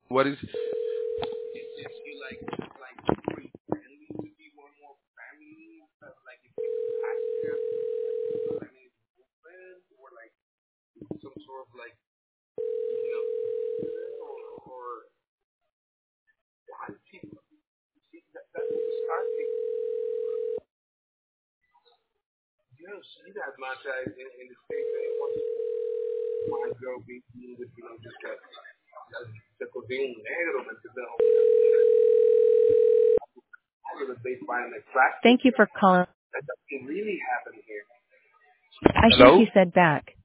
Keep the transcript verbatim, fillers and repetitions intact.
What is Thank you for calling. I think hello? he said back.